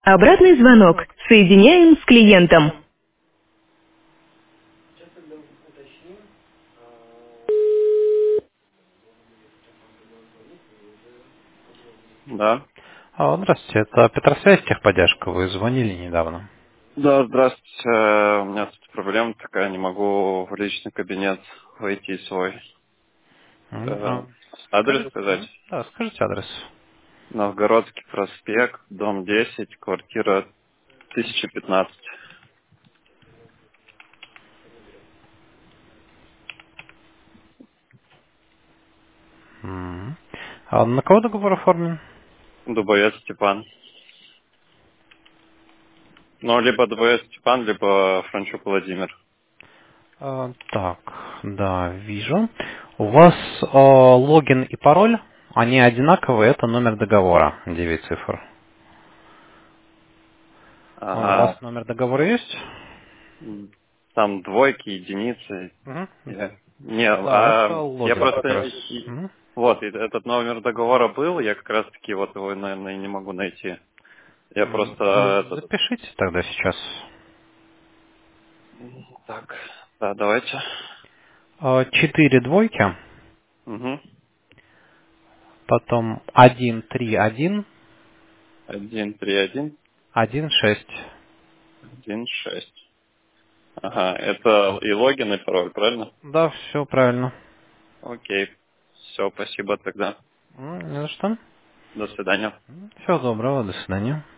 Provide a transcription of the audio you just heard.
Обратный звонок. Соединяем с клиентом. Да. Здравствуйте, это Петросвязь, техподдержка. Вы звонили недавно. Да, здравствуйте. У меня тут проблема такая, не могу в личный кабинет войти свой. Э, Адрес сказать? Да, скажите адрес. Новгородский проспект, дом 10, квартира 1015. На кого договор оформлен? Дубовец Степан. Ну, либо Дубовец Степан, либо Франчук Владимир. Так, да, вижу. У вас логин и пароль, они одинаковые, это номер договора, 9 цифр. У Ага. вас номер договора есть? Там двойки, единицы. Мгм. Не, Да, это я логин как просто... раз. Мгм. Вот, и этот номер договора был, я как раз таки вот его, наверное, не могу найти. Я просто этот... Запишите тогда сейчас. Так, да, давайте. 4 двойки, Угу. потом 131 131 16. 16. Ага, это и логин, и пароль, правильно? Да, все правильно. Окей. Все, спасибо тогда. Не за что. До свидания. Всего доброго, до свидания.